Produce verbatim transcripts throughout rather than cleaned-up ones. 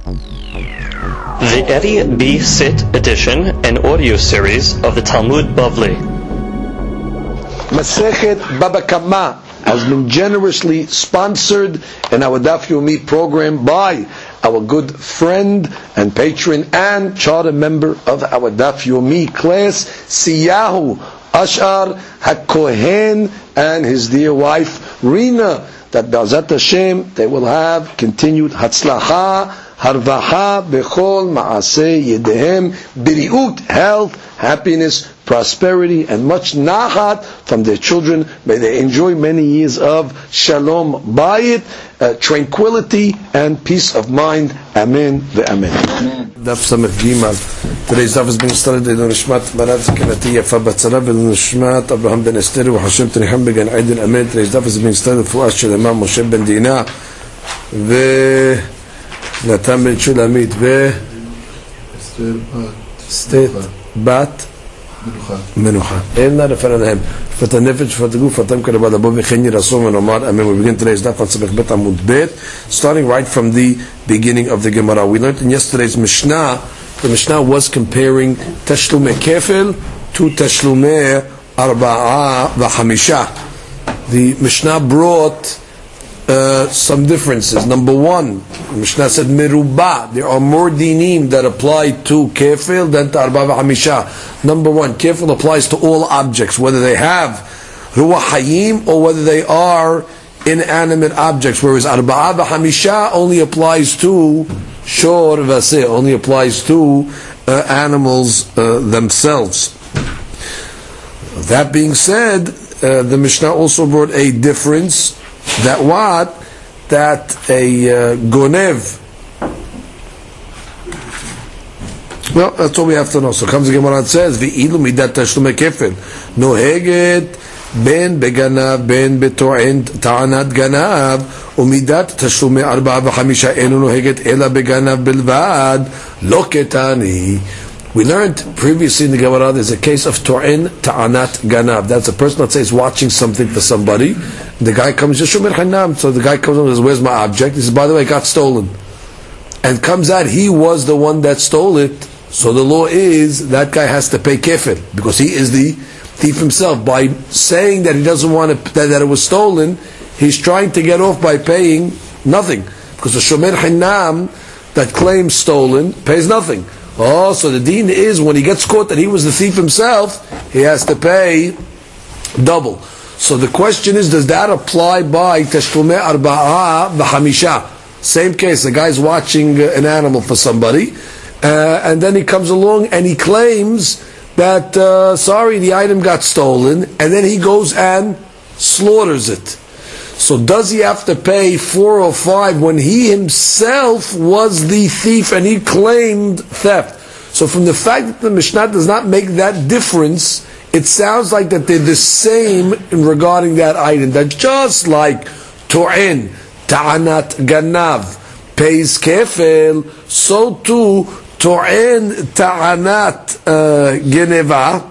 The Eddie B. Sit edition and audio series of the Talmud Bavli. Masechet Baba Kama has been generously sponsored in our Daf Yomi program by our good friend and patron and charter member of our Daf Yomi class, Siyahu Ashar HaKohen, and his dear wife Rina, that B'ezrat Hashem they will have continued Hatzlacha, Harvaha, Bechol, Ma'aseh, Yedehem, Biriut, health, happiness, prosperity, and much Nahat from their children. May they enjoy many years of Shalom Bayit, uh, tranquility, and peace of mind. Amen ve'amen. Daf Samech Gimal. Today's daf is being studied in Nishmat Marat Zakinati Yafa Batzara Nishmat Abraham ben Esther Hashem Tenecham Began Aiden Amen. Today's daf is being studied for Ashel Imam Moshe ben Dina ve Natan ben Shulamit ve Esther Bat Menucha. Elna referendum. Fat nefesh fat guf fatam kare bad abo v'chen yirasom v'nomar amen. We begin today's daf on Samech Bet Amud Bet, starting right from the beginning of the Gemara. We learned in yesterday's Mishnah. The Mishnah was comparing Tashlumei Kefil to Tashlumei Arba'a v'Hamisha. The Mishnah brought uh, some differences. Number one, the Mishnah said Meruba. There are more dinim that apply to Kefil than to Arba'a v'Hamisha. Number one, Kefil applies to all objects, whether they have Ruach Hayim or whether they are inanimate objects, whereas Arba'a v'Hamisha only applies to Shor Vaseh, only applies to uh, animals uh, themselves. That being said, uh, the Mishnah also brought a difference, that what? That a uh, Gonev, well, that's all we have to know. So comes the Gemara and says, V'ilu midat tashlumei kefil noheget ben beganav ben beto'en ta'anat ganav umidat tashlumei arba'a v'chamisha enu noheget ela beganav bilvad lo ketani. We learned previously in the Gemara there's a case of to'en ta'anat ganav. That's a person, let's say, is watching something for somebody. The guy comes, Yeshumir Hanam. So the guy comes and says, where's my object? He says, by the way, it got stolen. And comes out, he was the one that stole it. So the law is that guy has to pay kefir because he is the thief himself. By saying that he doesn't want to, that, that it was stolen, he's trying to get off by paying nothing, because the shomer hinam that claims stolen pays nothing. Oh, so the deen is when he gets caught that he was the thief himself, he has to pay double. So the question is, does that apply by tashlumei arba'a v'hamisha? Same case, the guy's watching an animal for somebody. Uh, and then he comes along and he claims that, uh, sorry, the item got stolen, and then he goes and slaughters it. So does he have to pay four or five when he himself was the thief and he claimed theft? So from the fact that the Mishnah does not make that difference, it sounds like that they're the same in regarding that item. That just like To'en, Ta'anat Ganav, pays kefil, so too To'en Ta'anat uh, Geneva,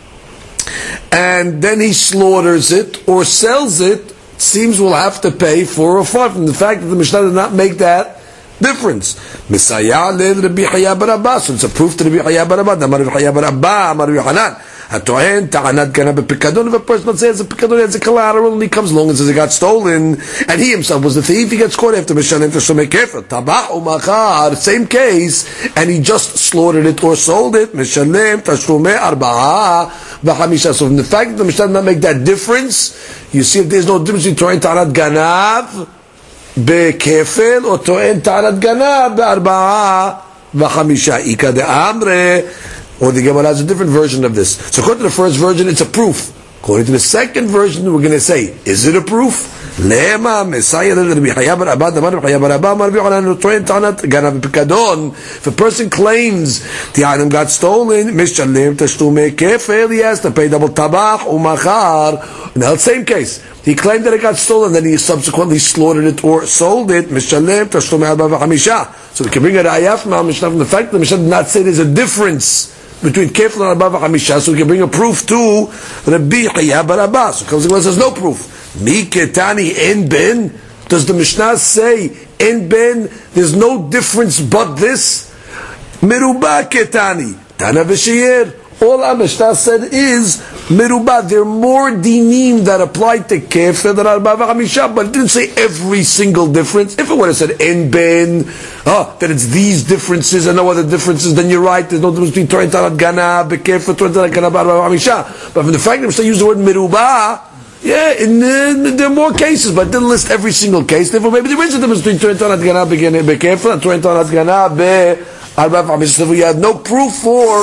and then he slaughters it or sells it, seems we'll have to pay four or five. From the fact that the Mishnah did not make that difference. Misaya le Rabbi Chaya bar Abba. So it's a proof to Rabbi Chaya bar Abba. Amar Rabbi Chaya bar Abba, Amar Rabbi Hanan. Hatohen ta'anat ganav bepikadon. If a person says a pikadon has a collateral and he comes along and says it got stolen, and he himself was the thief, he gets caught after Mishanim Tashlumei Kefil. Tabach umachar, same case, and he just slaughtered it or sold it. Mishanim Tashlumei arba'a v'chamisha. So from the fact that the Mishnah did not make that difference, you see if there's no difference between ta'anat ganav bekefil or to'en ta'anat ganav be'arba'a v'chamisha. Ika de amre. Or the Gemara has a different version of this. So according to the first version, it's a proof. According to the second version, we're going to say, is it a proof? Lema Messiah Rabbi Chaya bar Abba, Rabbi Chaya bar Abba, Rabbi Yochanan To'en Ta'anat Ganav Pikadon. If a person claims the item got stolen, Mishalem Tashlumei Kefil, he has to pay double tabach umachar. Now, the same case. He claimed that it got stolen, then he subsequently slaughtered it or sold it. Mishalem Tashlumei Arba v'Hamisha. So we can bring a raya from our Mishnah from the fact that the Mishnah did not say there's a difference between Kefil and Arba v'Hamisha, so we can bring a proof to Rabbi Chaya bar Abba. So comes the says no proof. Mi ketani en ben. Does the Mishnah say En ben, there's no difference but this. Merubah ketani. Tana v'sheyer. All Amishta said is merubah. There are more dinim that apply to kefir than arba v'chamisha, but it didn't say every single difference. If it would have said en ben, oh, that it's these differences and no other differences, then you're right. There's no difference between Torah Tanat Ganab, kefir, Torah Tanat Ganab, arba v'chamisha. But from the fact that Amishta used the word merubah, yeah, in, uh, there are more cases, but it didn't list every single case. Therefore, maybe there is a difference between Torah Tanat Ganab kefir and Torah Tanat Ganab arba v'chamisha. We had no proof for.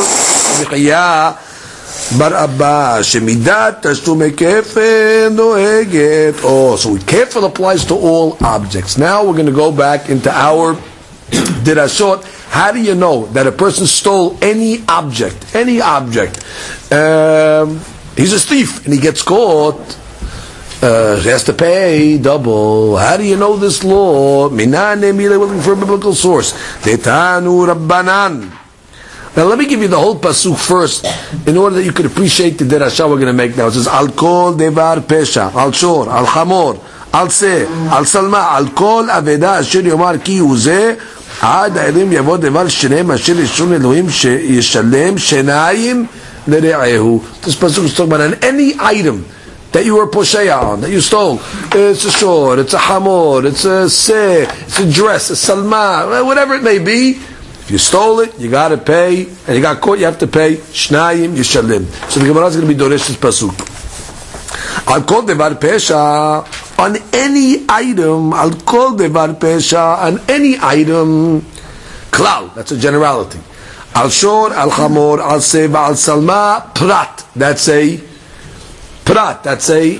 Bar Abba Shemidat Tashlume Kefir Noeget. Oh, so kefir applies to all objects. Now we're going to go back into our dirashot. How do you know that a person stole any object? Any object. Um, he's a thief and he gets caught. Uh, he has to pay double. How do you know this law? Minane Mile, looking for a biblical source. Detanu Rabbanan. Now let me give you the whole pasuk first, in order that you could appreciate the derasha we're going to make now. It says, Al kol devar pesha, al shor, al chamor, al se, al salma, al kol aveda asher yomar ki uze, ad ha'elim yavod devar shenem asher yishun Elohim yishalem shenayim nere'ehu. This pasuk is talking about any item that you were posheya on, that you stole. It's a shor, it's a hamor, it's a se, it's a dress, a salma, whatever it may be. If you stole it, you got to pay, and you got caught, you have to pay. Shnayim yishalim. So the Gemara is going to be doresh this pasuk. Al kol devar pesha, on any item. Al kol devar pesha, on any item. Klal, that's a generality. Al shor, al chamor, al seva, al salma, prat. That's a prat. That's a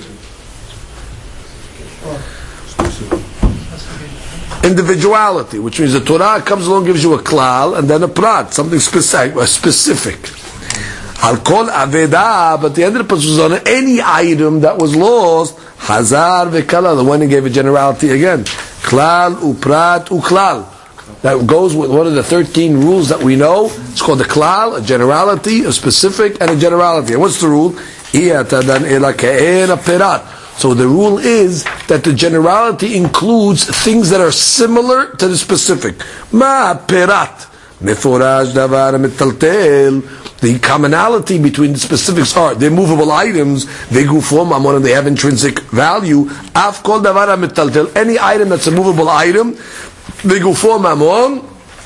individuality, which means the Torah comes along, gives you a klal, and then a prat, something specific. specific. Al kol aveda, but the end of the pasuk is on any item that was lost. Hazar v'kala, the one who gave a generality again. Klal uprat uklal. That goes with one of the thirteen rules that we know. It's called a klal, a generality, a specific, and a generality. And what's the rule? Iyatadan ela ke'en a perat. So the rule is that the generality includes things that are similar to the specific. Ma perat, meforaj davar metaltel. The commonality between the specifics are they're movable items. They gufom amon, and they have intrinsic value. Af kol davar metaltel. Any item that's a movable item, they gufom amon.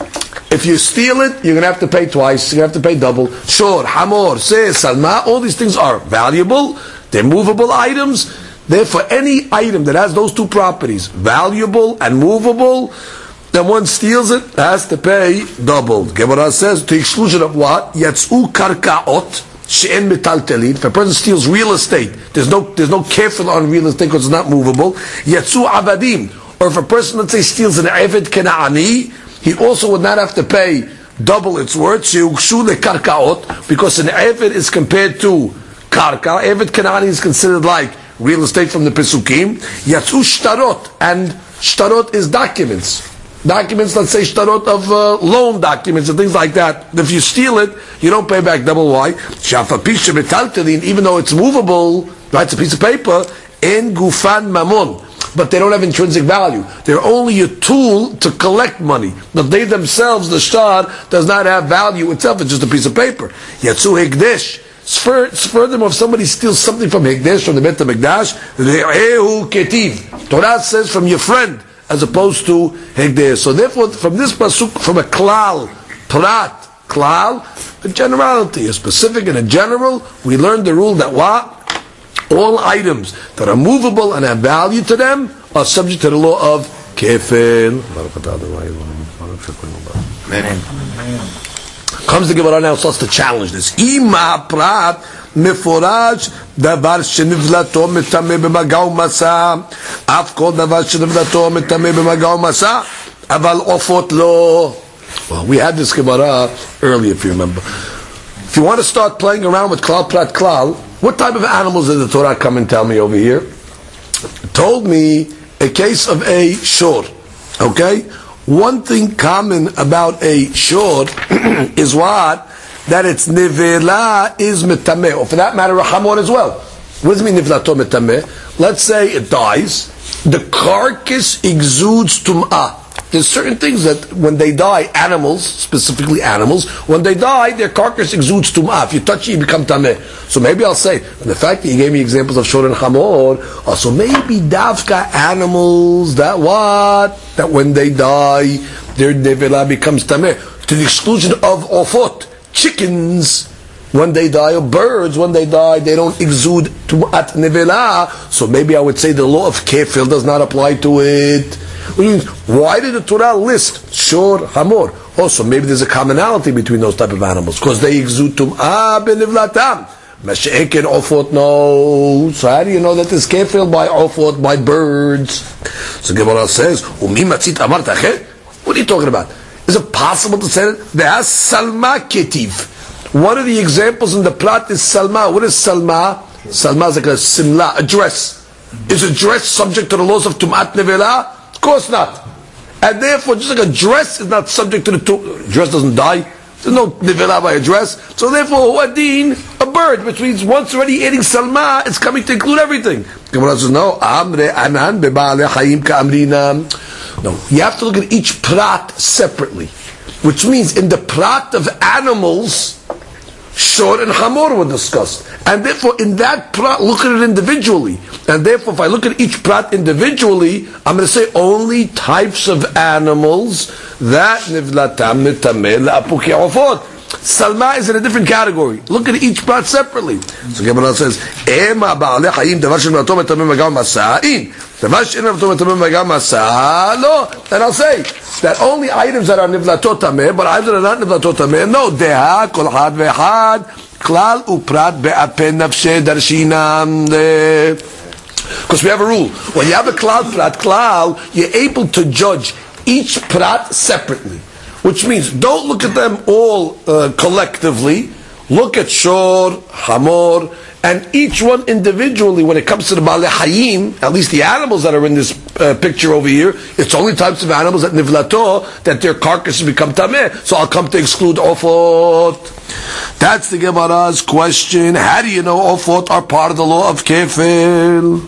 If you steal it, you're going to have to pay twice. You're going to have to pay double. Shor, hamor, se, salma. All these things are valuable. They're movable items. Therefore, any item that has those two properties, valuable and movable, then one steals it, has to pay double. Gemara says, to exclusion of what? Yatsu karkaot she'en metaltelin. If a person steals real estate, there's no there's no kefil on real estate because it's not movable. Yatsu avadim. Or if a person, let's say, steals an eved kena'ani, he also would not have to pay double its worth. She'ukshu lekarkaot, because an eved is compared to karka. Eved kena'ani is considered like real estate from the Pesukim. Yatsu shtarot, and shtarot is documents. Documents, let's say shtarot of uh, loan documents and things like that. If you steal it, you don't pay back double. Why? Shafapisha metaltelin, even though it's movable, right? It's a piece of paper. En gufan mamon, but they don't have intrinsic value. They're only a tool to collect money. But they themselves, the shtar, does not have value itself. It's just a piece of paper. Yatsu hekdesh. Furthermore, if somebody steals something from Hekdesh, from the Bet HaMikdash, Re'ehu ketiv. Torah says from your friend, as opposed to Hekdesh. So therefore, from this pasuk, from a klal, prat, klal, a generality, a specific and a general, we learned the rule that what? All items that are movable and have value to them are subject to the law of kefil. Amen. Comes the Gemara now, starts to challenge this. Ima prat meforaj davar shenivlato metame b'magau masa. Af kol davar shenivlato metame b'magau masa. Aval ofot lo. Well, we had this Gemara earlier, if you remember. If you want to start playing around with klal prat klal, what type of animals did the Torah come and tell me over here? It told me a case of a shor. Okay? One thing common about a shor is what? That its nivela is metameh, or for that matter, a hamor as well. What does it mean nivlato metameh? Let's say it dies, the carcass exudes tum'ah. there's certain things that when they die, animals, specifically animals, when they die, their carcass exudes tum'ah. If you touch it, you become tameh. So maybe I'll say, the fact that you gave me examples of shor and hamor, also maybe davka animals that what? That when they die, their nevelah becomes tameh. To the exclusion of ofot, chickens, when they die, or birds, when they die, they don't exude tum'at nevelah. So maybe I would say the law of kefil does not apply to it. Why did the Torah list shor, hamor? Also, maybe there's a commonality between those type of animals because they exude tum'ah benivlatam. Masha'ekin ofot, no. So how do you know that this kefil by ofot, by birds? So Gemara says, "Umi matzit amar tachet." What are you talking about? Is it possible to say that there's salma ketiv? One of the examples in the plot is salma. What is salma? Salma is like a simla, a dress. Is a dress subject to the laws of tum'at nevelah? Of course not. And therefore, just like a dress is not subject to the tum- dress doesn't die. There's no nevelah by a dress. So therefore, huadin, a bird, which means once already eating salma, it's coming to include everything. Gemara says, no, amre anan beba'alei hayim ka'amrina. No, you have to look at each prat separately. Which means in the prat of animals, shor and hamor were discussed. And therefore, in that prat, look at it individually. And therefore, if I look at each prat individually, I'm going to say only types of animals that nivlatam nitameh la'apuki ofot. Salma is in a different category. Look at each prat separately. So Gemara says, "Ema ba'alei hayim davar she'nivlato metameh magam masa'in, davar she'nivlato metameh magam masa." No, and I'll say that only items that are nivlato tameh, but items that are not nivlato tameh, no. Deha kol had ve'had klal uprat be'apeh nafsheh darshinam. Because we have a rule: when you have a klal prat klal, you're able to judge each prat separately. Which means, don't look at them all uh, collectively. Look at shor, hamor, and each one individually. When it comes to the ba'alei hayim, at least the animals that are in this uh, picture over here, it's only types of animals that nivlato, that their carcasses become tameh. So I'll come to exclude ofot. That's the Gemara's question. How do you know ofot are part of the law of kefil?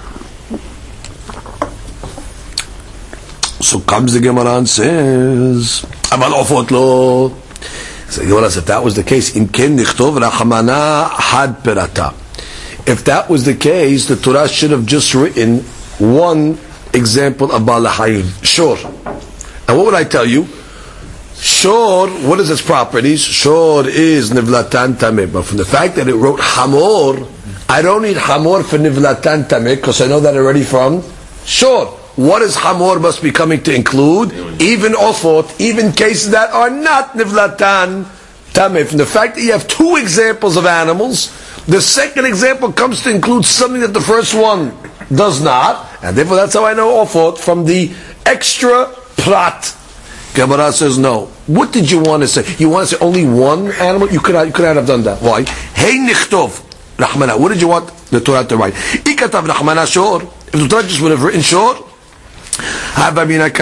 So comes the Gemara and says, "Amal ofot lo." So the Gemara says, if that was the case, in ken nichtov rachamana had perata. If that was the case, the Torah should have just written one example of ba'alei hayim, shor. And what would I tell you? Shor, what is its properties? Shor is nivlatan tameh. But from the fact that it wrote hamor, I don't need hamor for nivlatan tameh because I know that already from shor. What is hamor must be coming to include? Even ofot, even cases that are not nivlatan tameh. From the fact that you have two examples of animals, the second example comes to include something that the first one does not, and therefore that's how I know ofot from the extra prat. Gemara says no. What did you want to say? You want to say only one animal? You could not, you could not have done that. Why? Hey nichtov rachmana. What did you want the Torah to write? Ikatav rachmana shor. If the Torah just would have written shor, I would have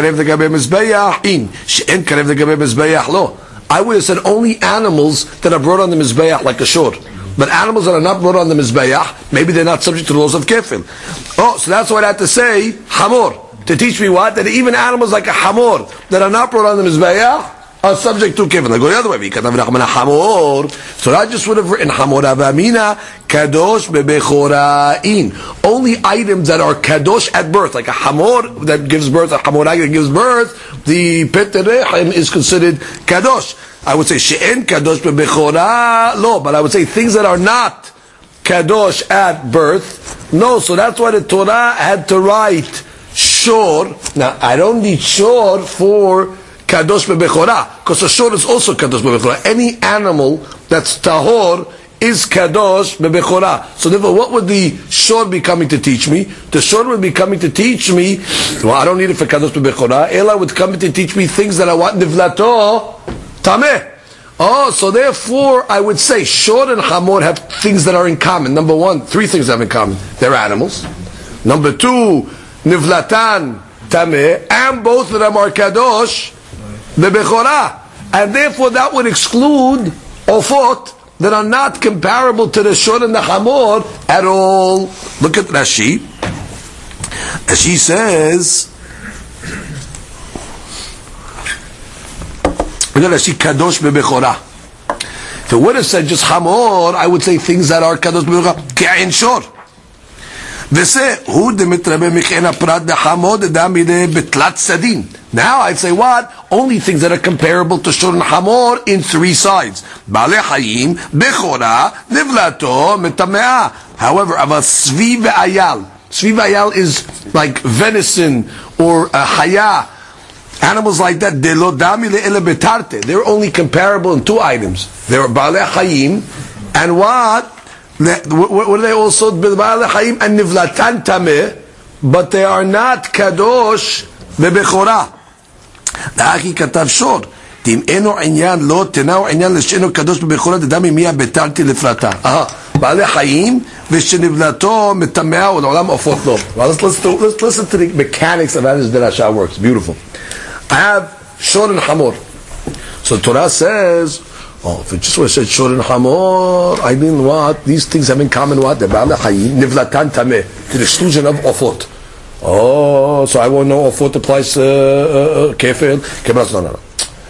said only animals that are brought on the mizbeach like a shor. But animals that are not brought on the mizbeach, maybe they're not subject to the laws of kefil. Oh, so that's why I had to say hamor. To teach me what? That even animals like a hamor that are not brought on the mizbeach are subject to kefil. I go the other way. So I just would have written hamor avamina kadosh bebechorain. Only items that are kadosh at birth, like a hamor that gives birth, a hamorag that gives birth, the peterechim is considered kadosh. I would say she'en kadosh bebechora lo, but I would say things that are not kadosh at birth. No, so that's why the Torah had to write shor. Now I don't need shor for kadosh bebechora, because a shor is also kadosh bebechora. Any animal that's tahor is kadosh bebechora. So therefore, what would the shor be coming to teach me? The shor would be coming to teach me, well, I don't need it for kadosh bebechora. Ela would come to teach me things that I want nivlato tameh. Oh, so therefore, I would say shor and hamor have things that are in common. Number one, three things have in common. They're animals. Number two, nivlatan tameh, and both of them are kadosh bebechora, and therefore that would exclude ofot that are not comparable to the shor and the hamor at all. Look at Rashi. Rashi says, Rashi kadosh bebechora. If it would have said just hamor, I would say things that are kadosh bebechora. Ke'ain shor. V'se hu demitrabe michena prat dehamor dedamile betlat sadin. Now I'd say what? Only things that are comparable to shor and hamor in three sides. Bale hayim bechora nivlato metamea. However, aval svi ve'ayal. Svi ve'ayal is like venison or a haya. Animals like that, they're only comparable in two items. They're Baalei Hayim, and what? What are they also? Baalei Hayim and Nivlatan Tameh, but they are not Kadosh Bebechora. Da'aki katav shor. Tim eno inyan lo tenao inyan l'sheno Kadosh Bebechora dedami miya betarti lefrata. Aha. Baalei Hayim v'shenivlato metamea u'olam ofot lo. Well, let's listen to, let's listen to the mechanics of how this derasha works. Beautiful. I have shor and hamor. So Torah says, oh, if it just was said shor and hamor, I mean what? These things have in common what? The Baalei Hayim, nivlatan tameh, to the exclusion of ofot. Oh, so I won't know ofot applies to uh, uh, kefil. No, no, no.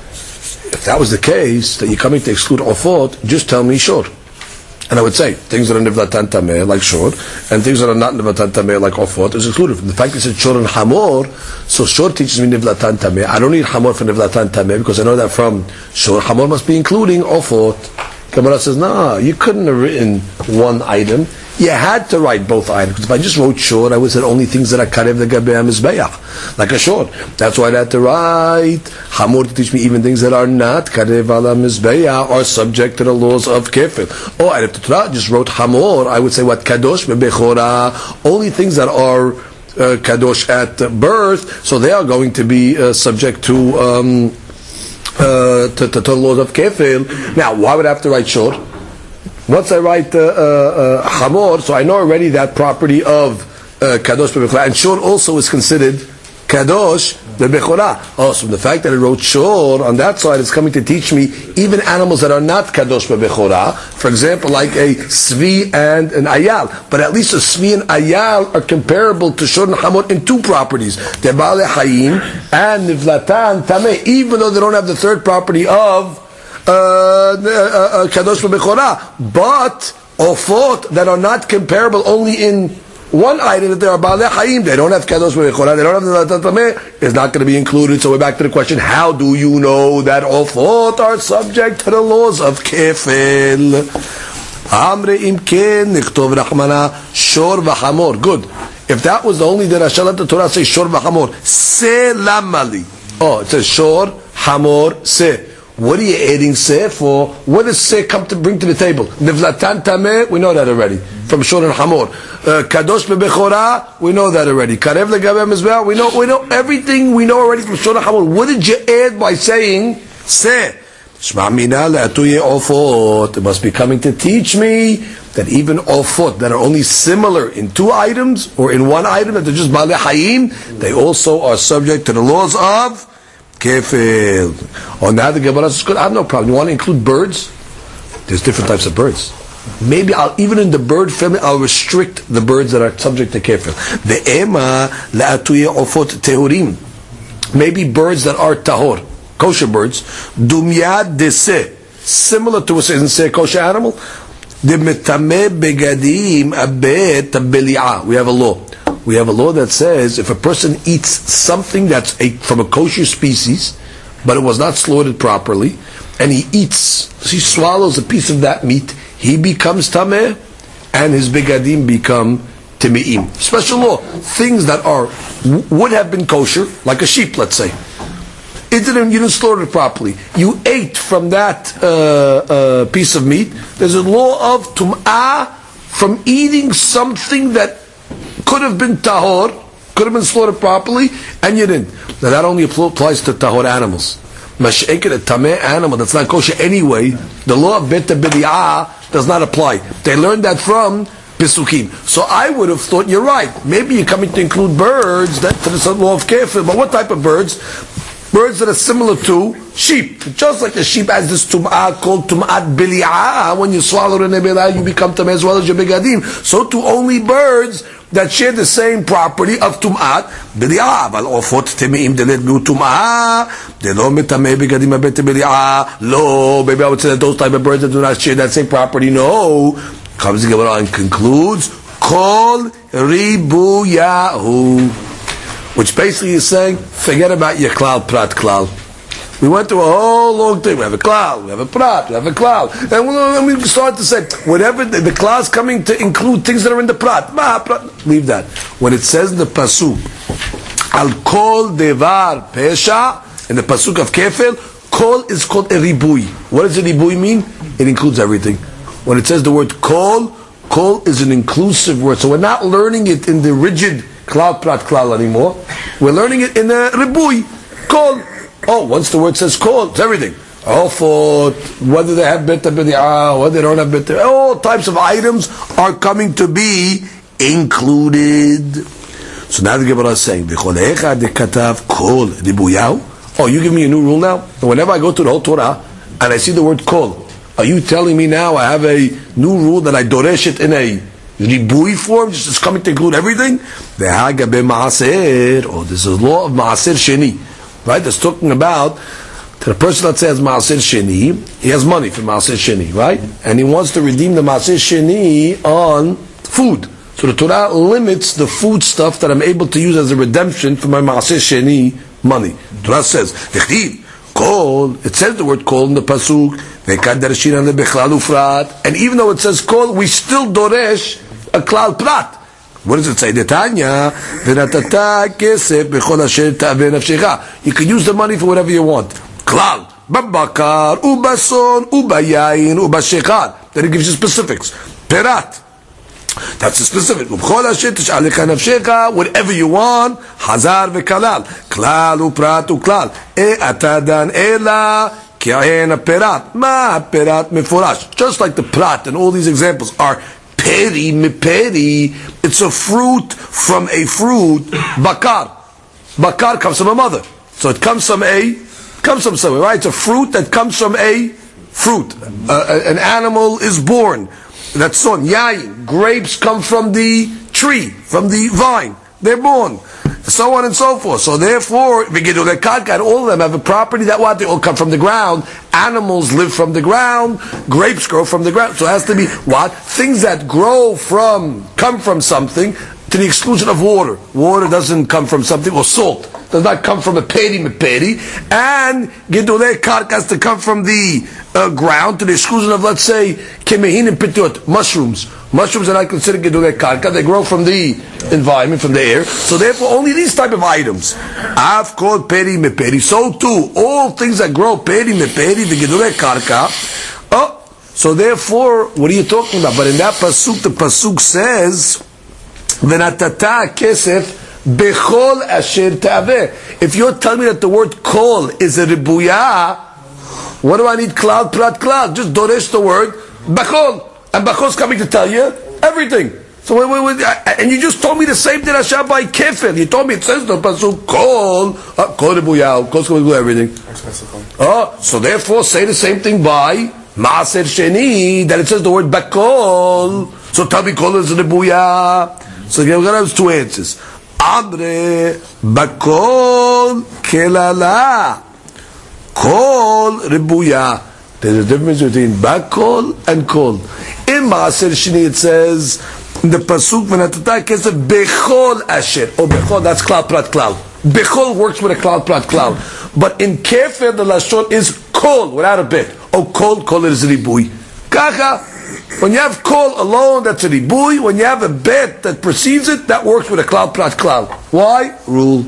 If that was the case, that you're coming to exclude ofot, just tell me shor. And I would say, things that are nivlatan tameh, like shor, and things that are not nivlatan tameh, like ofot, is excluded. The fact that it said shor and hamor, so shor teaches me nivlatan tameh. I don't need hamor for nivlatan tameh, because I know that from shor, hamor must be including ofot. Gemara says, no, you couldn't have written one item. You had to write both items. Because if I just wrote shor, I would say only things that are karev legabei mizbeach, like a shor. That's why I had to write hamor to teach me even things that are not karev ala mizbeach, are subject to the laws of kefil. Oh, and if the Torah just wrote hamor, I would say what kadosh bebechora, only things that are uh, kadosh at birth, so they are going to be uh, subject to. Um, Uh, to, to, to the laws of kefil. Now, why would I have to write shor? Once I write uh, uh, uh, hamor, so I know already that property of uh, kadosh bebechora, and shor also is considered kadosh bebechora. Oh, so the fact that I wrote shor on that side is coming to teach me even animals that are not kadosh bebechora. For example, like a svi and an ayal. But at least a svi and ayal are comparable to shor and hamor in two properties: the Baalei Hayim and nivlatan tameh. Even though they don't have the third property of uh, uh, uh, kadosh bebechora, but ofot that are not comparable only in one item, that they are Baalei Hayim, they don't have Kadosh B'Bechora, they don't have Nivlatan Tameh, is not going to be included. So we're back to the question, how do you know that ofot are subject to the laws of kefil? Amre imken nichtov rachmana shor v'hamor. Good. If that was the only derasha, let the Torah say shor v'hamor. Se lamali. Oh, it says shor, hamor, se. What are you adding se for? What does se come to bring to the table? Nivlatan tameh, we know that already. From shor and hamor. Uh, Kadosh bebechora, we know that already. Karev legabei mizbeach, we know, we know everything we know already from shor and hamor. What did you add by saying se? Shma mina le'atuye ofot. It must be coming to teach me that even ofot that are only similar in two items, or in one item, that they're just Baalei Hayim, they also are subject to the laws of kefil. On the other, Gemara says, I have no problem. You want to include birds? There's different types of birds. Maybe I'll, even in the bird family, I'll restrict the birds that are subject to kefil. The ema la'atuye ofot tehurim. Maybe birds that are tahor, kosher birds. Dumyad dese, similar to a say kosher animal. The metame begadim abet beli'ah. We have a law. We have a law that says if a person eats something that's a, from a kosher species, but it was not slaughtered properly, and he eats, he swallows a piece of that meat, he becomes tameh, and his begadim become timeim. Special law. Things that are would have been kosher, like a sheep, let's say. It didn't, you didn't slaughter it properly. You ate from that uh, uh, piece of meat. There's a law of tum'ah from eating something that could have been tahor, could have been slaughtered properly, and you didn't. Now that only applies to tahor animals. Mash'eket, a tameh animal that's not kosher anyway, the law of bet b'di'ah does not apply. They learned that from Pesukim. So I would have thought you're right. Maybe you're coming to include birds that to the law of kefir, but what type of birds? birds that are similar to sheep. Just like the sheep has this tum'ah called tum'at bili'ah. When you swallow the nebilah, you become tameh as well as your begadim. So too only birds that share the same property of tum'at bili'ah. But ofot temeim delet bu tum'ah. They lo metameh begadim abet bili'ah. Lo, maybe I would say that those type of birds that do not share that same property. No. Comes the Gemara and concludes, Kol ribuyahu. Which basically is saying, forget about your klal, prat, klal. We went through a whole long thing. We have a klal, we have a prat, we have a klal. And we, we start to say, whatever, the, the klal is coming to include things that are in the prat. Ma, prat. Leave that. When it says in the pasuk, al kol devar pesha, in the pasuk of kefil, kol is called a ribui. What does a ribui mean? It includes everything. When it says the word kol, kol is an inclusive word. So we're not learning it in the rigid klal, prat, klal anymore. We're learning it in the ribui. Kol. Oh, once the word says kol, it's everything. All for whether they have beta b'di'ah, whether they don't have beta, all types of items are coming to be included. So now the Gemara is saying, "V'cholecha dekatav kol ribuyahu." Oh, you give me a new rule now? Whenever I go to the whole Torah and I see the word kol, are you telling me now I have a new rule that I doresh it in a ribui form, just it's coming to include everything? V'haga b'maaser. Oh, this is law of maaser sheni. Right? That's talking about to the person that says maaser sheni, he has money for maaser sheni, right? And he wants to redeem the maaser sheni on food. So the Torah limits the food stuff that I'm able to use as a redemption for my maaser sheni money. The Torah says, "V'chtiv kol." It says the word kol in the pasuk. And even though it says kol, we still doresh a klal prat. What does it say? Detanya, you can use the money for whatever you want. Klal, babakar, ubason, ubayayin, ubashekar. Then it gives you specifics. Perat. That's the specific. Whatever you want. Hazar vekalal. Klal uprat uklal. E atadan ela. Perat. Ma perat mefurash. Just like the prat and all these examples are peri miperi. It's a fruit from a fruit. Bakar. Bakar comes from a mother. So it comes from a, comes from somewhere, right? It's a fruit that comes from a fruit. Uh, an animal is born. That's son. Yayin. Grapes come from the tree, from the vine. They're born. So on and so forth. So therefore, all of them have a property that what? They all come from the ground. Animals live from the ground. Grapes grow from the ground. So it has to be what? Things that grow from, come from something to the exclusion of water. Water doesn't come from something, or salt does not come from a peri meperi. And gedolei karka has to come from the uh, ground to the exclusion of, let's say, kemehin and pitut, mushrooms. Mushrooms are not considered gedolei karka. They grow from the environment, from the air. So therefore, only these type of items. I've called peri meperi. So too, all things that grow peri meperi, the gedolei karka. Oh, so therefore, what are you talking about? But in that pasuk, the pasuk says, "V'natata kesef bechol asher ta'aveh." If you're telling me that the word kol is a ribuya, what do I need klal, prat, klal? Just doresh the word bechol. And bechol is coming to tell you everything. So wait, wait, wait, and you just told me the same thing as by kefir. You told me it says the pasuk kol, uh, kol ribuya, kol's going to do everything. Oh, so therefore say the same thing by maaser sheni, that it says the word bechol. So tell me kol is ribuya. So we're going to have two answers. Amre bakol kelala, kol ribuya. There's a difference between bakol and kol. In Maaser Sheni it says in the pasuk v'natata kesef bechol asher. Oh, bechol, that's klal prat klal. Bechol works with a klal prat klal. But in kefir the lashon is kol without a bit. Oh, kol kol is ribui. Kacha. When you have kol alone, that's a ribui. When you have a bet that precedes it, that works with a klal prat klal. Why? Rule.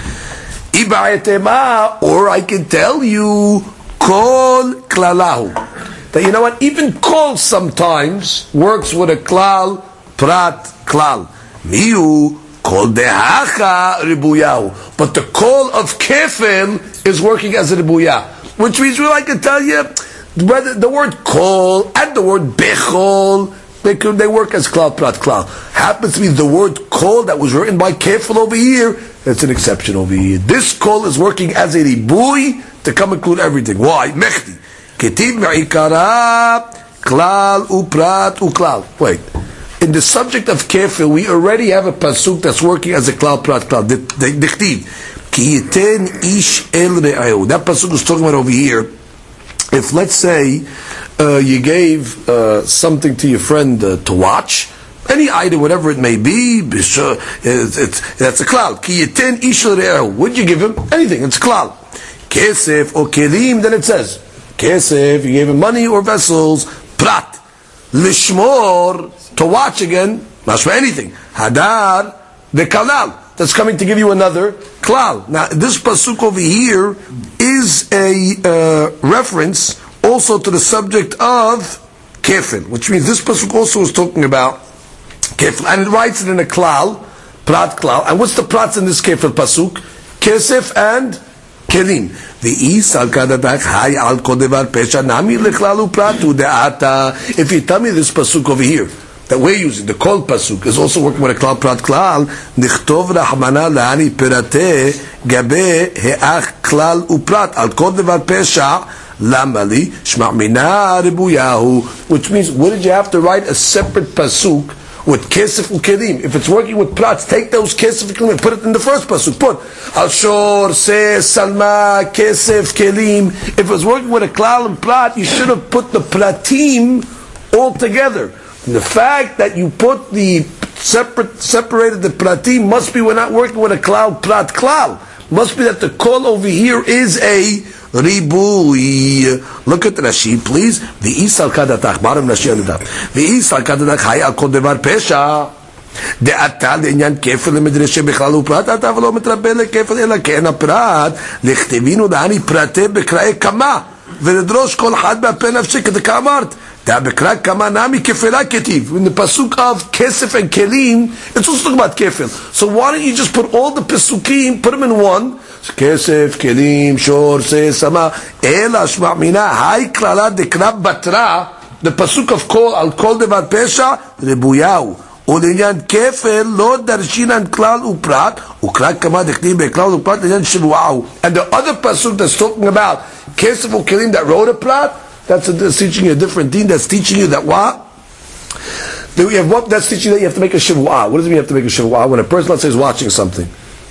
Ibayetema, or I can tell you, kol klalahu. That you know what? Even kol sometimes works with a klal prat klal. Miu kol dehacha ribuyahu. But the kol of kefil is working as a ribuya. Which means, well, I can tell you, whether the word kol and the word bechol They could, they work as klal prat klal. Happens to be the word kol that was written by kefil over here. That's an exception over here. This kol is working as a ribui to come include everything. Why? Mechdi. Ketiv me'ikara klal uprat uklal. Wait. In the subject of kefil, we already have a pasuk that's working as a klal prat klal. Dichtiv. Ki yiten ish el re'ahu. That pasuk is talking about over here. If, let's say, uh, you gave uh, something to your friend uh, to watch, any item, whatever it may be, it's, it's, that's a klal. Ki yiten ish el re'ahu. What'd you give him? Anything. It's klal. Kesef or kelim, then it says. Kesef, you gave him money or vessels. Prat. Lishmor, to watch again, mashma anything. Hadar, the kalal. That's coming to give you another klal. Now, this pasuk over here is a uh, reference also to the subject of kefil, which means this pasuk also is talking about kefil, and it writes it in a klal, prat klal. And what's the prats in this kefil pasuk? Kesef and kelim. If you tell me this pasuk over here that we're using, the kol pasuk, is also working with a klal prat klal, nichtov rahmana la'ani pirate gabe he'ach klal uprat al kol devar pesha lamali shma'mina ribuyahu. Which means, what did you have to write a separate pasuk with kesef ukelim? If it's working with prats, take those kesef ukelim and put it in the first pasuk. Put al shor, se, salma, kesef, kelim. If it was working with a klal and prat, you should have put the pratim all together. The fact that you put the separate, separated the pratim must be we're not working with a klal prat klal. Must be that the kol over here is a ribui. Look at Rashi, please. The isal kadatach, bottom Rashi on the top. The isal kadatach hay al kol devar pesha. The atal inyan kefil medreshe bichlal uprat ata v'lo mitrabel lekefil ela ke'en aprat lechtevinu da'ani prate bekrae kama v'ledrosh kol had ba'pe nafshe k'dekamart. When the pasuk of kesef and kelim, it's also talking about kefil. So why don't you just put all the pasukim, put them in one? Kesef, kelim, shor, se, sama. Ela shma' mina, hay klala dekra batra. The pasuk of kol, al kol devar pesha, rebuyahu. Ulinyan kefil, lo darshinan klal uprat, ukrak kama deknim beklal uprat, linyan shivuahu. And the other pasuk that's talking about kesef or kelim that wrote a prat, That's, a, that's teaching you a different deen. That's teaching you that what? That we have what? That's teaching you that you have to make a shivua. What does it mean you have to make a shivua? When a person, let's say, is watching something.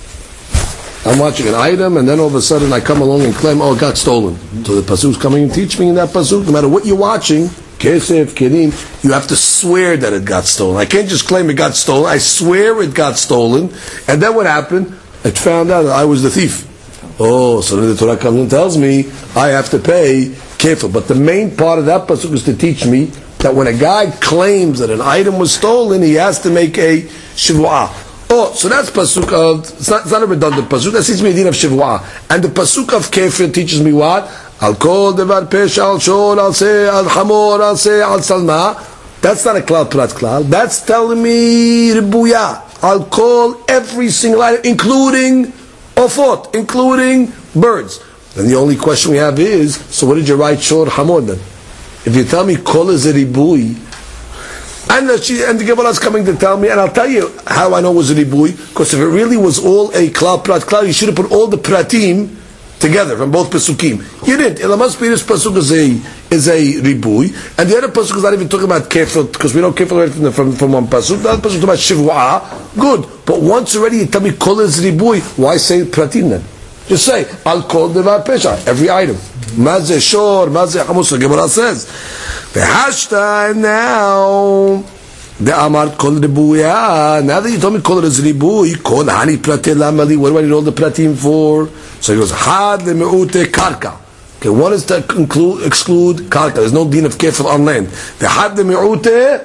I'm watching an item, and then all of a sudden I come along and claim, oh, it got stolen. So the pasuk's coming and teach me in that pasuk, no matter what you're watching, kesef, kelim, you have to swear that it got stolen. I can't just claim it got stolen. I swear it got stolen. And then what happened? It found out that I was the thief. Oh, so then the Torah comes and tells me I have to pay kefil. But the main part of that pasuk is to teach me that when a guy claims that an item was stolen, he has to make a shivua. Oh, so that's pasuk of, it's not, it's not a redundant pasuk, that teaches me a din of shivua. And the pasuk of kefil teaches me what? Al kol devar pesha, al shor, al se, al hamor, al se, al salma. That's not a klal prat klal. That's telling me ribuya. I'll call every single item, including ofot, including birds. Then the only question we have is, so what did you write shor hamor then? If you tell me kol is a ribui, and the, and the Gemara is coming to tell me, and I'll tell you how I know it was a ribui, because if it really was all a klal prat klal, you should have put all the pratim together from both pesukim. You didn't. It must be this pasuk is a is a ribui, and the other pasuk is not even talking about kefil, because we know kefil right from, from, from one pasuk. The other pasuk is talking about shivua. Good, but once already you tell me kol is ribui, why say pratim then? Just say al kol devar pesha, every item. Mazeh shor, mazeh hamus. The Gemara says, v'hashta, and now the amar kol ribuya. Now that you told me kol is ribui, kol hani pratim lamali. What do I need all the pratim for? So he goes, had lemeute karka. Okay, what is to include, exclude karka? There's no din of kefil on land. The had lemeute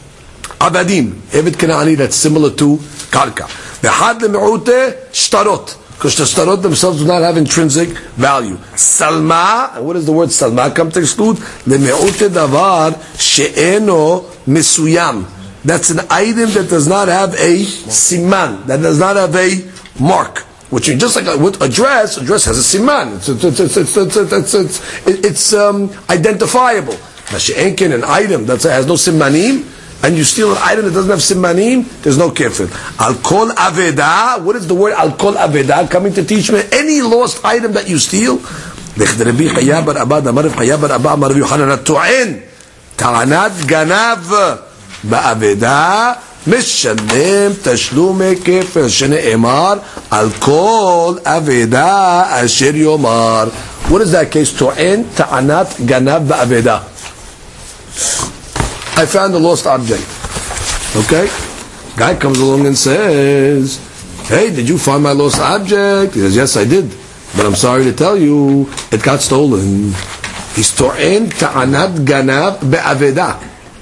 abadim. Eved Kanani, that's similar to karka. The had lemeute shtarot. Because the shtarot themselves do not have intrinsic value. Salma, and what does the word salma come to exclude? Lemeute davar she'eno misuyam. That's an item that does not have a siman, that does not have a mark. Which is just like a, with a dress, a dress has a siman. It's it's it's it's it's it's, it's, it's um, identifiable. Mashi'enkin, an item that has no simanim, and you steal an item that doesn't have simanim, there's no kefil. Al kol aveda, what is the word al kol aveda coming to teach me? Any lost item that you steal, Reb Chaya bar Abba amar Reb Chaya bar Abba amar Reb Yochanan hato'en ta'anat ganav ba'aveda משלם תשלומי כפל שנאמר על כל אבדה אשר יאמר. What is that case? טוען טענת גנב באבדה. I found a lost object. Okay? Guy comes along and says, hey, did you find my lost object? He says, yes, I did. But I'm sorry to tell you, it got stolen. He's טוען טענת גנב באבדה.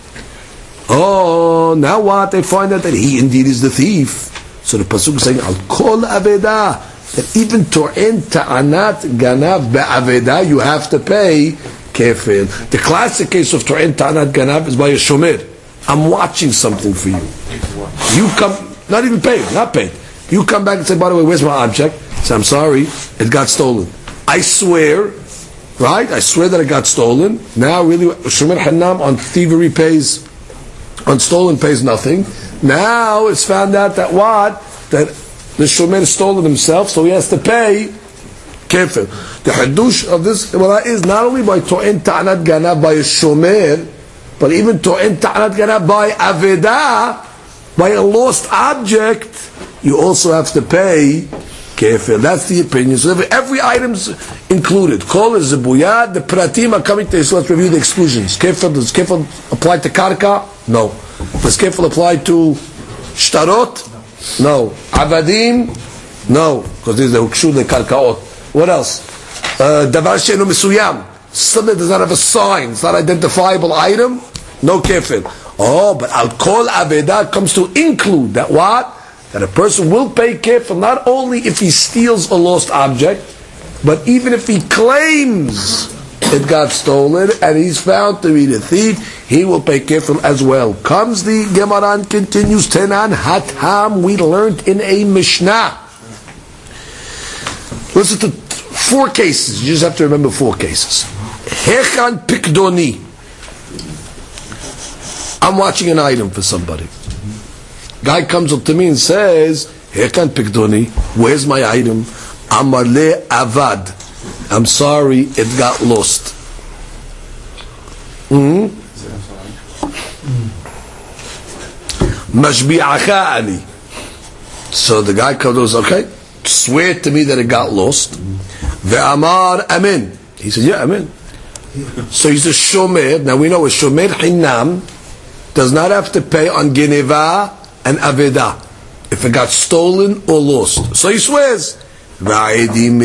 Oh, now what? They find out that he indeed is the thief. So the pasuk is saying, "Al kol aveda," that even to'en ta'anat ganav be'aveda, you have to pay kefil. The classic case of to'en ta'anat ganav is by a shomer. I'm watching something for you. You come, not even paid, not paid. You come back and say, "By the way, where's my object?" Say, "I'm sorry, it got stolen." I swear, right? I swear that it got stolen. Now, really, shomer hanam on thievery pays. On stolen pays nothing. Now it's found out that what? That the shomer stole it himself, so he has to pay kefil. The hadush of this well, is not only by to'en ta'anat ganav by a shomer, but even to'en ta'anat ganav by aveda, by a lost object, you also have to pay kefil. That's the opinion. So every, every item's included. Kol is zibuyad. The pratim are coming to. So let's review the exclusions. Kefil, does kefil apply to karka? No. Does kefil apply to shtarot? No. Avadim? No. Because these are ukshu the karkaot. What else? Davar she'enu mesuyam. Something that does not have a sign. It's not an identifiable item. No kefil. Oh, but al kol aveda comes to include that what? That a person will pay kefil not only if he steals a lost object, but even if he claims it got stolen and he's found to be the thief, he will pay kefil as well. Comes the Gemara and continues, Tenan Hatam, we learned in a Mishnah. Listen to four cases. You just have to remember four cases. Hechan Pikdoni. I'm watching an item for somebody. Guy comes up to me and says, Hechan Pikdoni, where's my item? Amar le avad. I'm sorry, it got lost. Mm-hmm. Mashbi'acha ani. So the guy comes, okay, swear to me that it got lost. Ve'amar amen. He said, yeah, amen. So he's a shomer. Now we know a shomer hinam does not have to pay on geneva and aveda if it got stolen or lost. So he swears. Then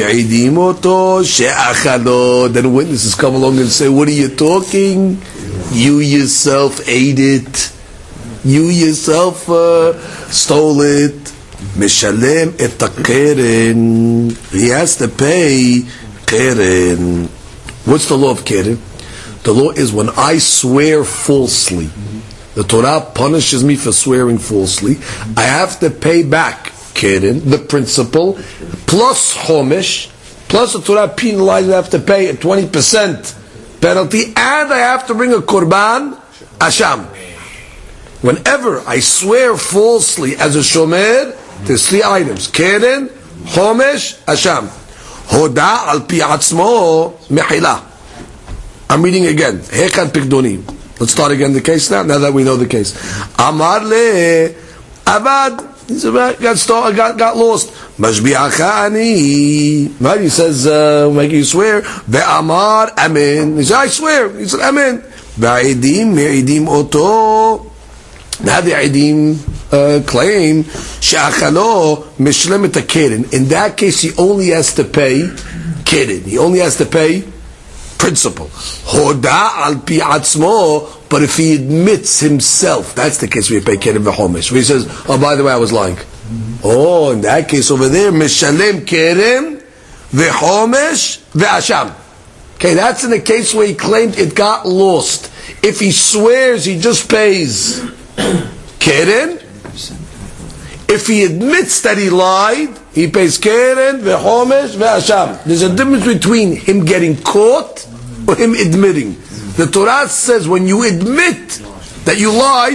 witnesses come along and say, what are you talking? You yourself ate it. You yourself uh, stole it. Mishalem et keren. He has to pay keren. What's the law of keren? The law is when I swear falsely. The Torah punishes me for swearing falsely. I have to pay back keren, the principal, plus chomish, plus the Torah penalizes I have to pay a twenty percent penalty, and I have to bring a korban asham. Whenever I swear falsely as a shomer, there's three items: keren, chomish, asham. Hoda al pi atzmo mechila. I'm reading again. Hechan pikdoni. Let's start again the case now. Now that we know the case, Amar le avad. He said, got, stole, got, got lost. Mashbi'acha ani. Right? He says, uh, make you swear. Ve'amar amen. He said, I swear. He said, amen. Ve'idim me'idim oto. Now the idim uh, claim she'achalo mishlemet keren. In that case, he only has to pay keren. He only has to pay principal. Hoda al pi atzmo. But if he admits himself, that's the case where you pay keren v'chomesh. Where he says, oh, by the way, I was lying. Mm-hmm. Oh, in that case over there, mishalem keren v'chomesh v'asham. Okay, that's in the case where he claimed it got lost. If he swears, he just pays keren. If he admits that he lied, he pays keren v'chomesh v'asham. There's a difference between him getting caught or him admitting. The Torah says when you admit that you lied,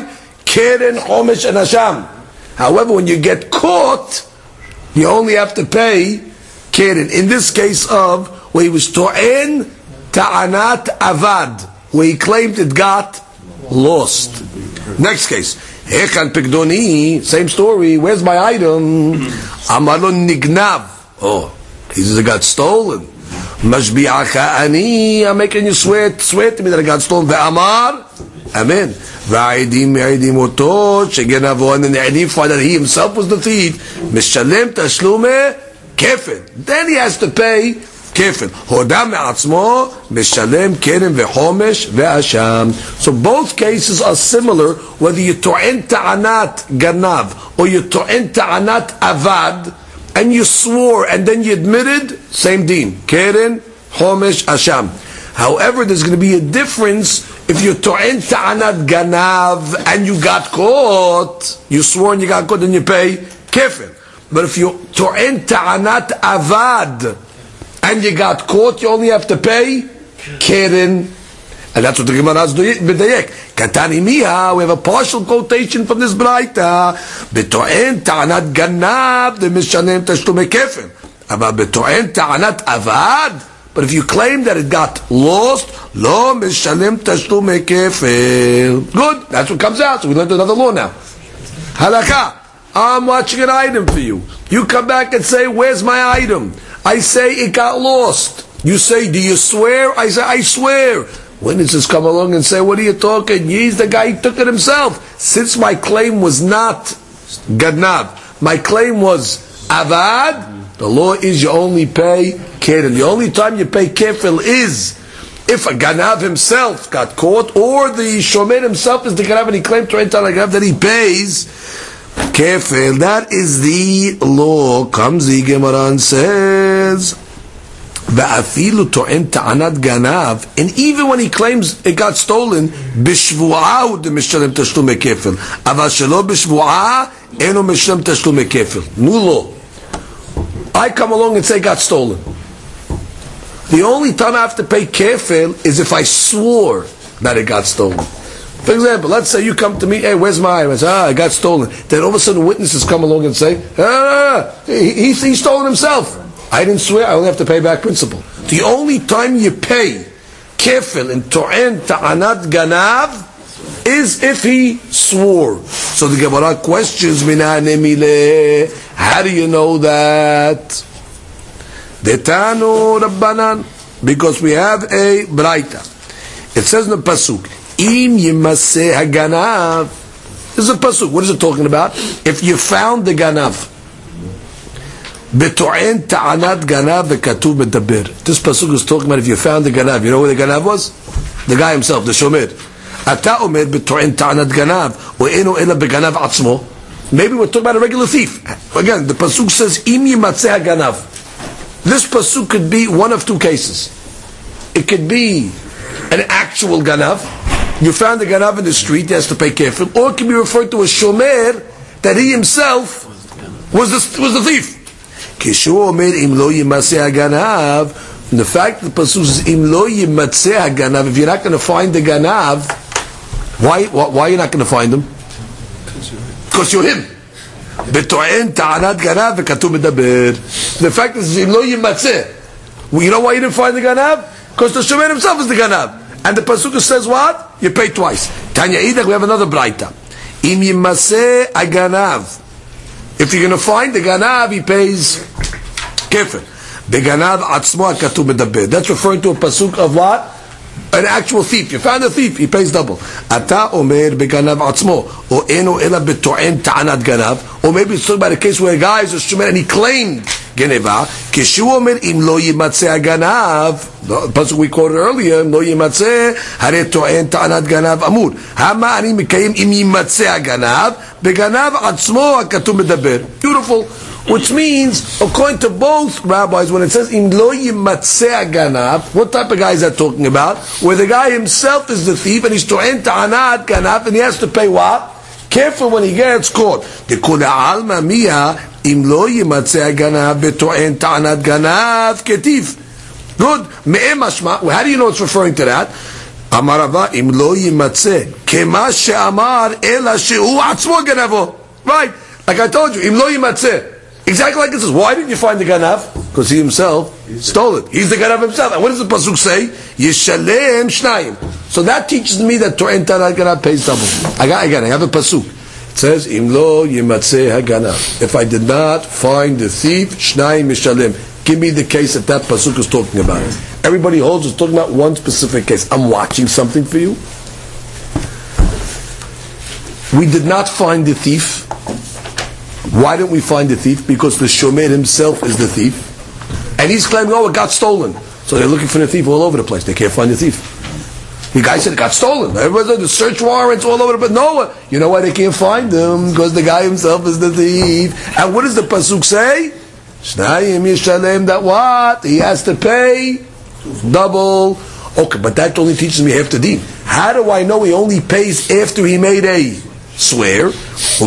Keren, Chomesh, and Hasham. However, when you get caught, you only have to pay Keren. In this case of where he was To'en Ta'anat Avad, where he claimed it got lost. Next case. Hechan Pekdoni, same story. Where's my item? Amalon Nignav. Oh, he says it got stolen. Mashbi'acha ani, I'm making you swear, swear to me that it got stolen. Ve'amar, amen. Va'edim me'edim oto, shegenavo, and then the edim find that he himself was the thief. Mishalem tashlume kefil. Then he has to pay kefil. Hodam me'atzmo, mishalem kerem ve'chomesh ve'asham. So both cases are similar, whether you to'en ta'anat ganav, or you to'en ta'anat avad, and you swore and then you admitted, same deen. Keren, Chomesh, Asham. However, there's going to be a difference if you're To'en Ta'anat Ganav and you got caught. You swore and you got caught, then you pay Kefir. But if you're To'en Ta'anat Avad and you got caught, you only have to pay Keren. And that's what the Gemara is b'dayek. Katani miha, we have a partial quotation from this braita. B'to'en ta'anat ganav, the mishanem tashlume kefir. But b'to'en ta'anat avad, but if you claim that it got lost, lo mishanem tashlume kefir. Good, that's what comes out. So we learned another law now. Halakha, I'm watching an item for you. You come back and say, where's my item? I say it got lost. You say, do you swear? I say, I swear. Witnesses come along and say, what are you talking? He's the guy who took it himself. Since my claim was not Gadnav, my claim was Avad, the law is you only pay Keren. The only time you pay Kefil is if a Ganav himself got caught, or the Shomer himself is the Ganav and he claimed to enter a Ganav that he pays Kefil. That is the law. Comes the Gemara and says, ואפילו טוען טענת גנב, and even when he claims it got stolen, בשבועה הוא משלם תשלומי כפל, אבל שלא בשבועה אינו משלם תשלומי כפל. New law. I come along and say it got stolen. The only time I have to pay kefil is if I swore that it got stolen. For example, let's say you come to me, hey, where's my item? I say, ah, it got stolen. Then all of a sudden witnesses come along and say, ah, he, he, he stole it himself. I didn't swear, I only have to pay back principal. The only time you pay kefil in To'en Ta'anat Ganav is if he swore. So the Gemara questions, how do you know that? Detanu Rabbanan, because we have a Braita. It says in the Pasuk, Im Yimaseh HaGanav. This is a Pasuk. What is it talking about? If you found the Ganav. B'to'en ta'anat ganav v'katuv medaber. This pasuk is talking about if you found the ganav. You know where the ganav was? The guy himself, the shomer. Ata omer b'to'en ta'anat ganav u'eno ela b'ganav atzmo. Maybe we're talking about a regular thief. Again, the pasuk says im yimatzeh ganav. This pasuk could be one of two cases. It could be an actual ganav. You found the ganav in the street, he has to pay kefil. Or it can be referred to a shomer that he himself was the, was the thief. The fact that the pasuk says im lo yimatzeh haganav, if you're not going to find the ganav, why, why why are you not going to find him? Because you're him. B'to'en ta'anat ganav v'katuv medaber. The fact is im lo yimatzeh. Well, you know why you didn't find the ganav? Because the shomer himself is the ganav. And the pasuk says what? You pay twice. Tanya Idak, we have another braita. Im yimatzeh haganav. If you're going to find the ganav, he pays kefir. The ganav atzmo hakatuv medaber. That's referring to a pasuk of what? An actual thief. You found a thief, he pays double. Ata omer beganav atzmo, or eno ela beto'en ta'anat ganav, or maybe it's talking about a case where a guy is a shomer and he claimed geneva. Kishu omer im lo yimatzeh ganav. The pasuk we quoted earlier, im lo yimatzeh hare to'en ta'anat ganav amur. Hama ani mekayim im yimatzeh ganav beganav atzmo hakatuv medaber. Beautiful. Which means, according to both rabbis, when it says im lo yimatzeh ganav, what type of guy is that talking about? Where the guy himself is the thief and he's to'en ta'anat ganav and he has to pay what? Careful when he gets caught. The kula alma miya im lo yimatzeh ganav beto'en ta'anat ganav ketif. Good. Me'em mashma. How do you know it's referring to that? אמר רבא, אם לא יימצא, כמה שאמר, אלא שהוא עצמו גנבו. Right, like I told you, אם לא יימצא. Exactly like it says. Why didn't you find the ganav? Because he himself stole it. He's the ganav himself. And what does the pasuk say? Yishalem shnayim. So that teaches me that Torah Tanat ganav pays double. I got again. I have a pasuk. It says, "Im lo yimatzeh haganav." If I did not find the thief, shnayim yishalem. Give me the case that that pasuk is talking about. Everybody holds it's talking about one specific case. I'm watching something for you. We did not find the thief. Why didn't we find the thief? Because the shomer himself is the thief. And he's claiming, oh, it got stolen. So they're looking for the thief all over the place. They can't find the thief. The guy said it got stolen. Everybody's the search warrants all over the place. No, you know why they can't find him? Because the guy himself is the thief. And what does the pasuk say? Shnayim yishalem, that what? He has to pay double. Okay, but that only teaches me half the deen. How do I know he only pays after he made a swear? That's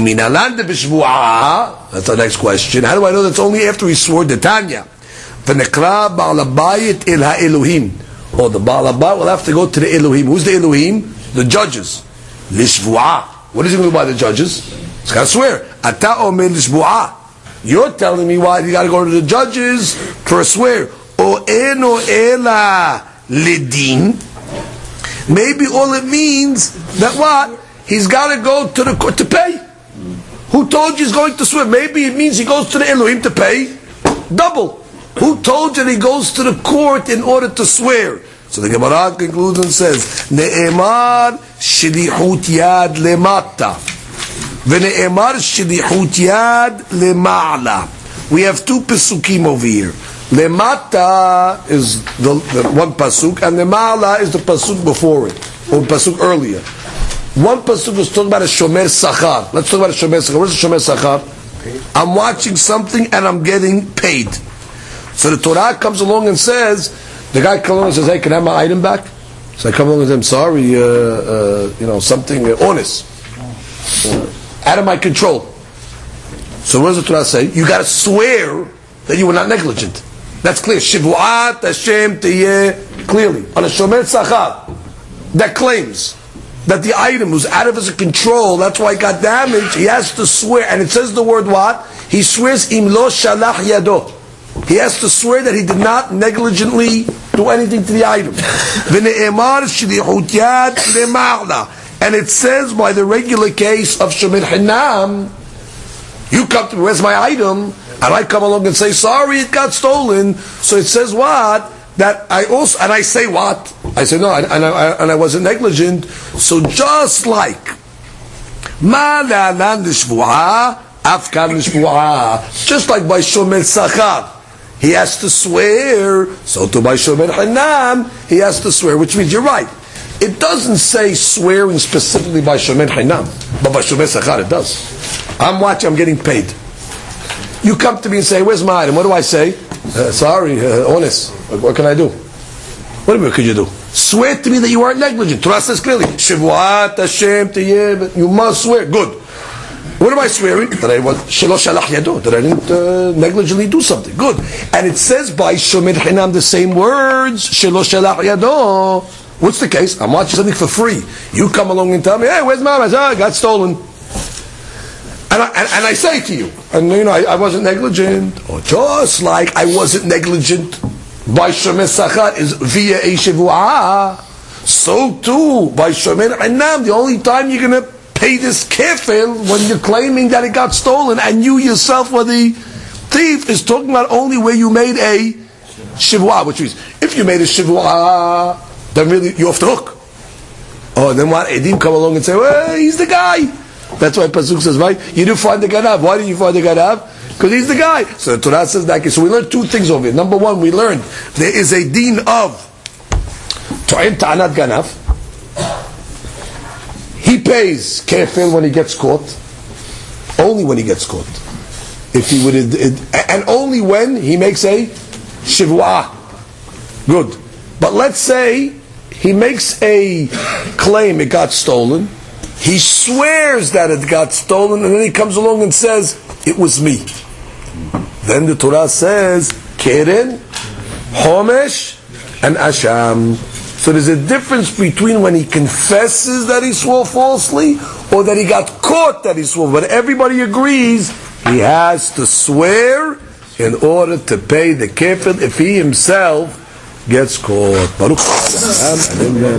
the next question. How do I know that's only after he swore the Tanya? V'nekra ba'alabayit il ha'elohim. Oh, the ba'alabayit will have to go to the Elohim. Who's the Elohim? The judges. Lishvu'ah. What is he going to do by the judges? He's got to swear. Ata omer lishvu'ah. You're telling me why you got to go to the judges for a swear. O eno ela lidin. Maybe all it means that what? He's got to go to the court to pay. Who told you he's going to swear? Maybe it means he goes to the Elohim to pay double. Who told you that he goes to the court in order to swear? So the Gemara concludes and says, Ne'emar shilihut yad lemata, v'ne'emar shilihut yad lema'ala. We have two pesukim over here. Lemata is the, the one pasuk, and lema'ala is the pasuk before it, or pasuk earlier. One pasuk was talking about a shomer sachar. Let's talk about a shomer sachar. What is a shomer sachar? I'm watching something and I'm getting paid. So the Torah comes along and says, the guy comes along and says, hey, can I have my item back? So I come along and say, I'm sorry, uh, uh, you know, something uh, honest, uh, out of my control. So what does the Torah say? You got to swear that you were not negligent. That's clear. Shivu'at Hashem tiyeh, clearly. On a shomer sachar that claims that the item was out of his control, that's why it got damaged, he has to swear, and it says the word what? He swears, im lo shalach yado. He has to swear that he did not negligently do anything to the item. V'ne'emar shilihut yad lema'ala. And it says by the regular case of shomer hinam, you come to me, where's my item? And I come along and say, sorry, it got stolen. So it says what? That I also, and I say what? I say no, and, and, I, and I wasn't negligent. So just like ma la'anan l'shvu'ah, afkan l'shvu'ah, just like by shomer sachar, he has to swear. So to by shomer hinam, he has to swear, which means you're right. It doesn't say swearing specifically by shomer hinam, but by shomer sachar it does. I'm watching, I'm getting paid. You come to me and say, where's my item? What do I say? Uh, sorry, uh, honest. What can I do? What could you do? Swear to me that you weren't negligent. Torah says clearly, Shivuat Hashem tiyeh. You must swear. Good. What am I swearing? That I was shelo shalach yado. That I didn't uh, negligently do something. Good. And it says by shomer hinam the same words. Shelo shalach yado. What's the case? I'm watching something for free. You come along and tell me, hey, where's my item? Ah, it got stolen. And I, and, and I say to you, and you know, I, I wasn't negligent, or just like I wasn't negligent by shomer sachar is via a shivu'ah, so too by shomer hinam, the only time you're going to pay this kefil when you're claiming that it got stolen, and you yourself were the thief, is talking about only where you made a shivu'ah, which means if you made a shivu'ah, then really you're off the hook. Oh, then what? Edim come along and say, well, he's the guy. That's why Pasuk says, right? You didn't find the ganav. Why didn't you find the ganav? Because he's the guy. So the Torah says that. So we learned two things over here. Number one, we learned there is a deen of To'im Ta'anat Ganav. He pays kefil when he gets caught. Only when he gets caught. If he would, and only when he makes a shivu'ah. Good. But let's say he makes a claim it got stolen. He swears that it got stolen, and then he comes along and says, it was me. Then the Torah says, Keren, Homesh, and Asham. So there's a difference between when he confesses that he swore falsely or that he got caught that he swore. But everybody agrees he has to swear in order to pay the kefil if he himself gets caught. Baruch Hashem.